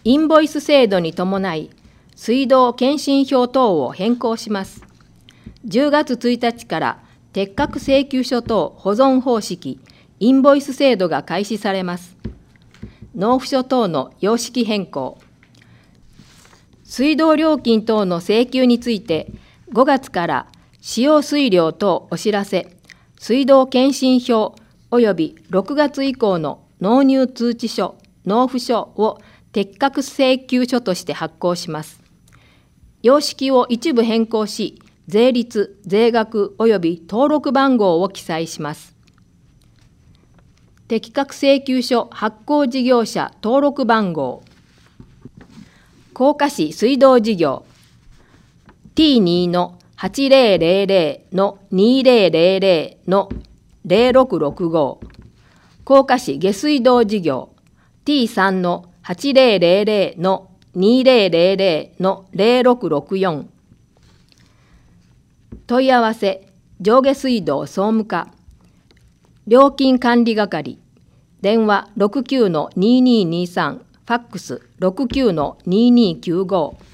インボイス制度に伴い、水道検針票等を変更します。10月1日から適格請求書等保存方式、インボイス制度が開始されます。納付書等の様式変更。水道料金等の請求について、5月から使用水量等お知らせ、水道検針票及び6月以降の納入通知書、納付書を適格請求書として発行します。様式を一部変更し、税率、税額及び登録番号を記載します。適格請求書発行事業者登録番号。甲賀市水道事業 T2-8000-2000-0665 甲賀市下水道事業 T3-8000-2000-0664 問い合わせ上下水道総務課料金管理係電話69-2223ファックス 69-2295